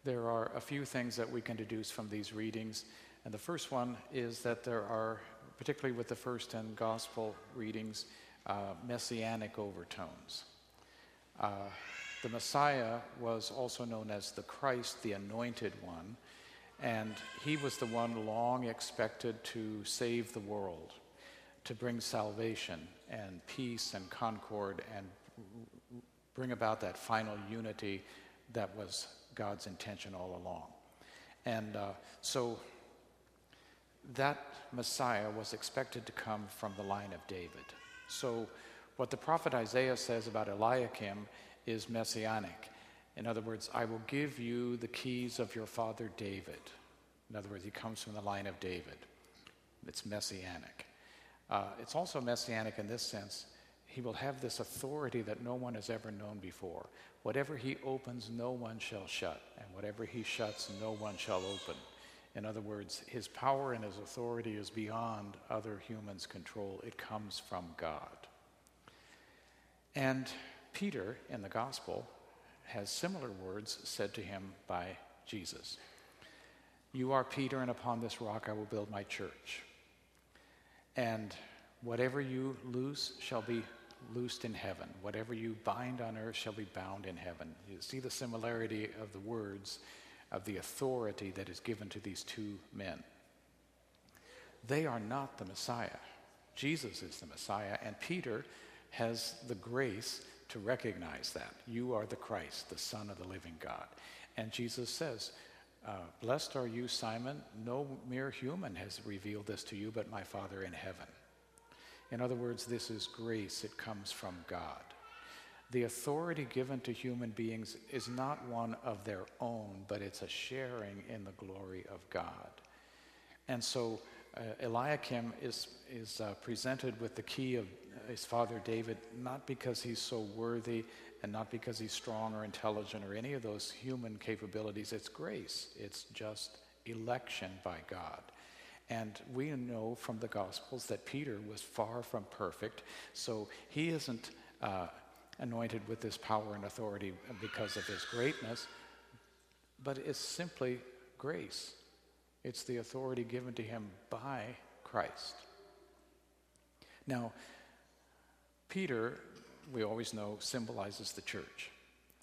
There are a few things that we can deduce from these readings, and the first one is that there are, particularly with the first 10 gospel readings, messianic overtones. The Messiah was also known as the Christ, the Anointed One, and he was the one long expected to save the world, to bring salvation and peace and concord and bring about that final unity that was God's intention all along. And so that Messiah was expected to come from the line of David. So what the prophet Isaiah says about Eliakim is messianic. In other words, I will give you the keys of your father David. In other words, he comes from the line of David. It's messianic. It's also messianic in this sense. He will have this authority that no one has ever known before. Whatever he opens, no one shall shut, and whatever he shuts, no one shall open. In other words, his power and his authority is beyond other humans' control. It comes from God. And Peter, in the gospel, has similar words said to him by Jesus. You are Peter, and upon this rock I will build my church. And whatever you loose shall be loosed in heaven. Whatever you bind on earth shall be bound in heaven. You see the similarity of the words, of the authority that is given to these two men. They are not the Messiah. Jesus is the Messiah, and Peter has the grace to recognize that. You are the Christ, the Son of the living God. And Jesus says, blessed are you, Simon. No mere human has revealed this to you, but my Father in heaven. In other words, this is grace. It comes from God. The authority given to human beings is not one of their own, but it's a sharing in the glory of God. And so Eliakim is presented with the key of his father David, not because he's so worthy and not because he's strong or intelligent or any of those human capabilities. It's grace. It's just election by God. And we know from the Gospels that Peter was far from perfect, so he isn't anointed with this power and authority because of his greatness, but it's simply grace. It's the authority given to him by Christ. Now, Peter, we always know, symbolizes the church.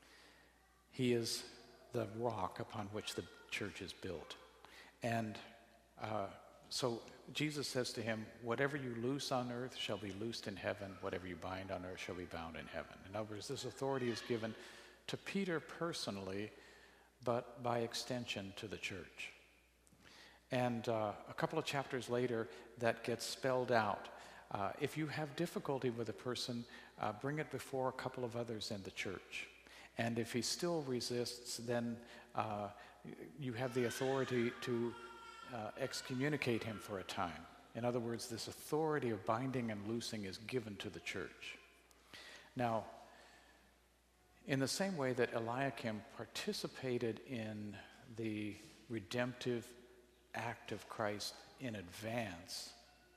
He is the rock upon which the church is built. And so Jesus says to him, whatever you loose on earth shall be loosed in heaven. Whatever you bind on earth shall be bound in heaven. In other words, this authority is given to Peter personally, but by extension to the church. And a couple of chapters later, that gets spelled out. If you have difficulty with a person, bring it before a couple of others in the church. And if he still resists, then you have the authority to excommunicate him for a time. In other words, this authority of binding and loosing is given to the church. Now, in the same way that Eliakim participated in the redemptive act of Christ in advance,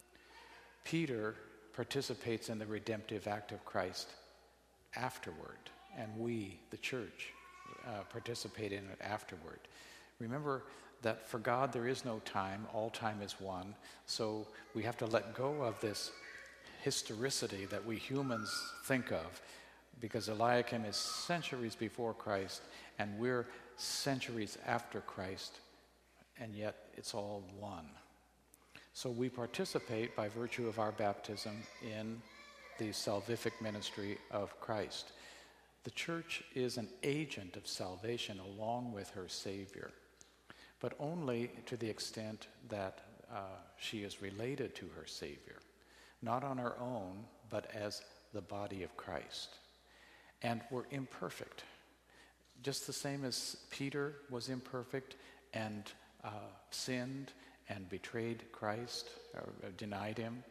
Peter participates in the redemptive act of Christ afterward, and we, the church, participate in it afterward. Remember that for God there is no time, all time is one, so we have to let go of this historicity that we humans think of, because Eliakim is centuries before Christ, and we're centuries after Christ, and yet it's all one. So we participate by virtue of our baptism in the salvific ministry of Christ. The church is an agent of salvation along with her Savior, but only to the extent that she is related to her Savior, not on her own, but as the body of Christ. And we're imperfect, just the same as Peter was imperfect and sinned and betrayed Christ, or denied him.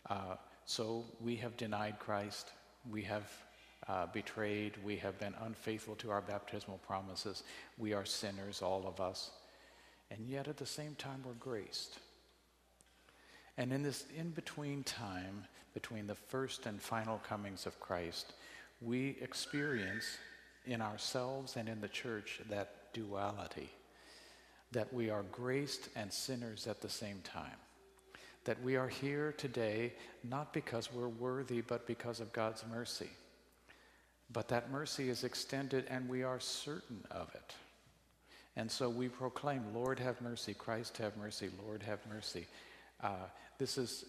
So we have denied Christ. We have betrayed. We have been unfaithful to our baptismal promises. We are sinners, all of us. And yet at the same time, we're graced. And in this in-between time, between the first and final comings of Christ, we experience in ourselves and in the church that duality, that we are graced and sinners at the same time, that we are here today not because we're worthy, but because of God's mercy. But that mercy is extended and we are certain of it. And so we proclaim, Lord have mercy, Christ have mercy, Lord have mercy. This is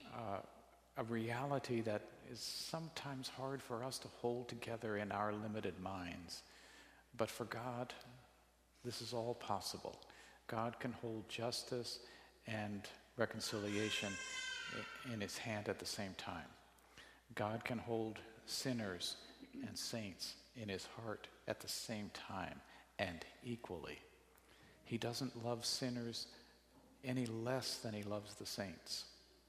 a reality that is sometimes hard for us to hold together in our limited minds. But for God, this is all possible. God can hold justice and reconciliation in his hand at the same time. God can hold sinners and saints in his heart at the same time and equally. He doesn't love sinners any less than he loves the saints.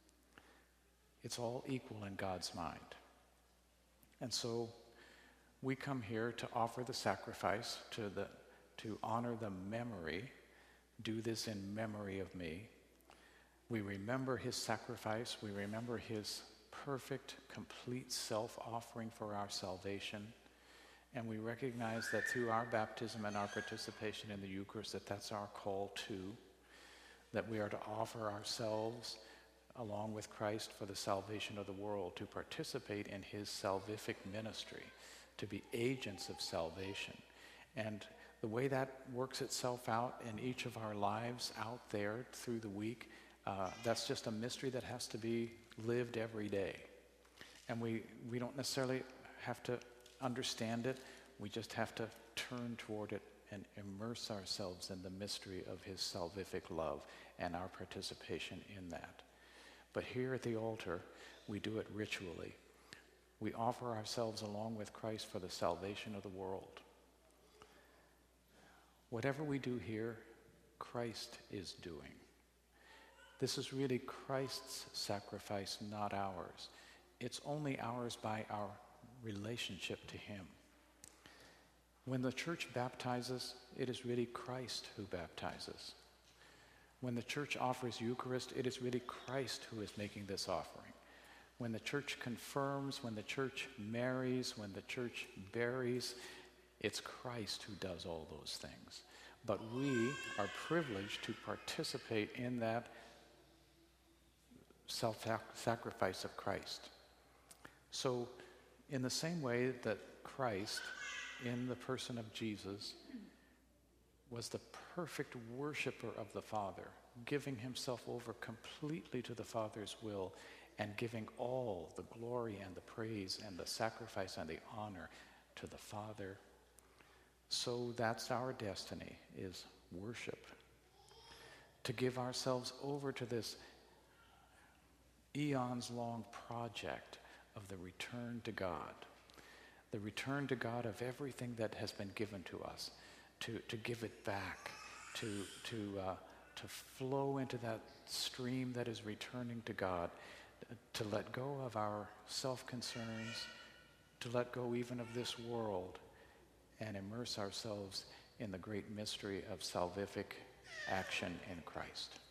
It's all equal in God's mind. And so we come here to offer the sacrifice, to honor the memory. Do this in memory of me. We remember his sacrifice. We remember his perfect, complete self-offering for our salvation. And we recognize that through our baptism and our participation in the Eucharist, that's our call too, that we are to offer ourselves along with Christ for the salvation of the world, to participate in his salvific ministry, to be agents of salvation. And the way that works itself out in each of our lives out there through the week, that's just a mystery that has to be lived every day. And we don't necessarily have to understand it. We just have to turn toward it and immerse ourselves in the mystery of his salvific love and our participation in that. But here at the altar, we do it ritually. We offer ourselves along with Christ for the salvation of the world. Whatever we do here, Christ is doing. This is really Christ's sacrifice, not ours. It's only ours by our relationship to him. When the church baptizes, it is really Christ who baptizes. When the church offers Eucharist, it is really Christ who is making this offering. When the church confirms, when the church marries, when the church buries, it's Christ who does all those things. But we are privileged to participate in that self-sacrifice of Christ. So, in the same way that Christ, in the person of Jesus, was the perfect worshiper of the Father, giving himself over completely to the Father's will and giving all the glory and the praise and the sacrifice and the honor to the Father. So that's our destiny, is worship. To give ourselves over to this eons-long project of the return to God. The return to God of everything that has been given to us. To give it back, to flow into that stream that is returning to God, to let go of our self-concerns, to let go even of this world, and immerse ourselves in the great mystery of salvific action in Christ.